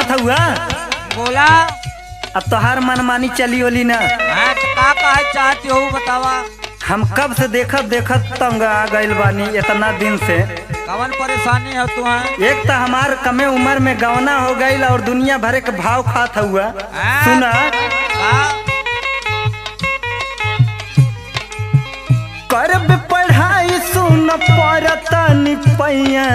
सुनत हुआ। बोला। अब तोहार मनमानी चली ओली ना। तो का कहे चाहती हो बतावा। हम कब से देखत देखत तंग आ गइल बानी इतना दिन से। कवन परेशानी है तुम्हें? एक तो हमार कमे उम्र में गवना हो गइल और दुनिया भर के भाव खात हुआ। सुना करब पढ़ाई सुन पड़ता निपैया,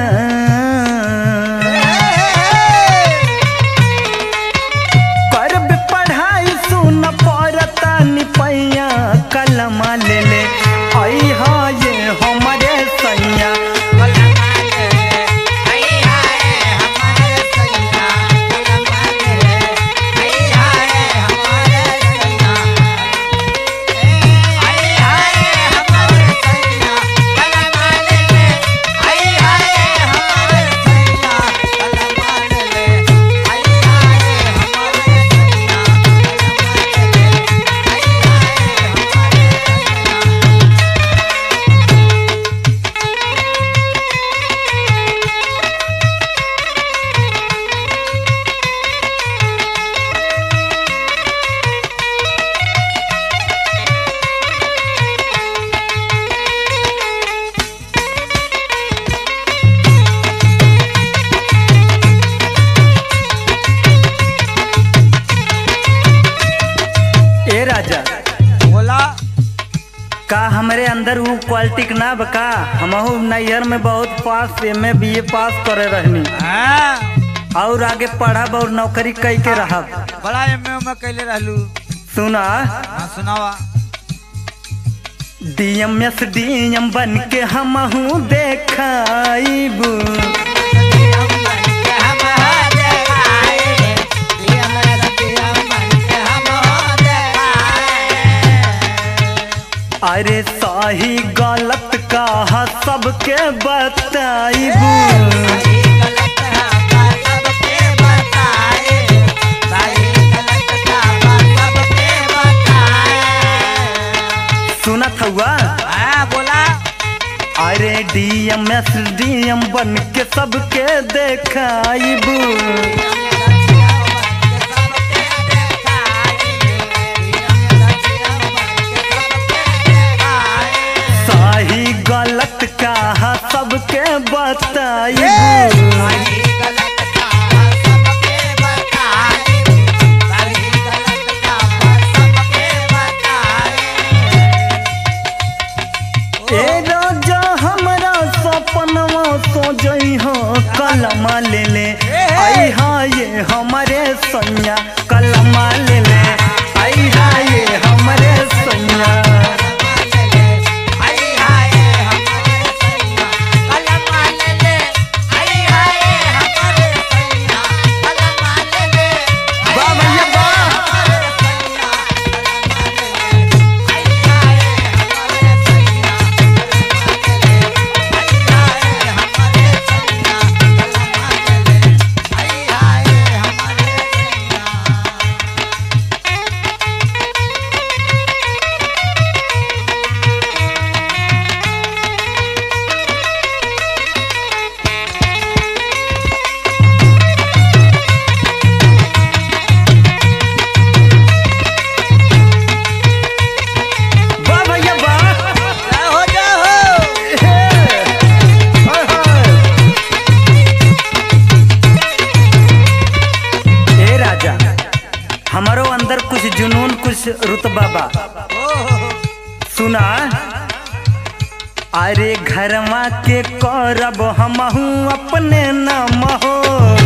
करब पढ़ाई सुन पड़ता निपैया, कलमा ले ले आई हा ये हमारे सैया। बोला। का हमरे अंदर वो क्वालिटी ना बका। हमहू नैहर में बहुत पास एमए बीए पास करे रहनी और आगे पढ़ब और नौकरी कई के रहब। बड़ा एमए कैले रहलू। सुना सुनावा। डीएमएस डीएम बन के हमहू देखाइबू, अरे सही गलत कहा सबके बताइबू। सुनत हुआ। बोला। अरे डीएमएस डीएम बन के सबके देखाइबू, सही गलत कहा सबके बताइबू। सपनवा सो जई हो कलमा ले ले आई हा ये हमारे सैया, कलमा ले ले आई हा ये हमारे सैया। हमारो अंदर कुछ जुनून कुछ रुतबा बा। सुना अरे घरवा के करब हमहू अपने नाम हो,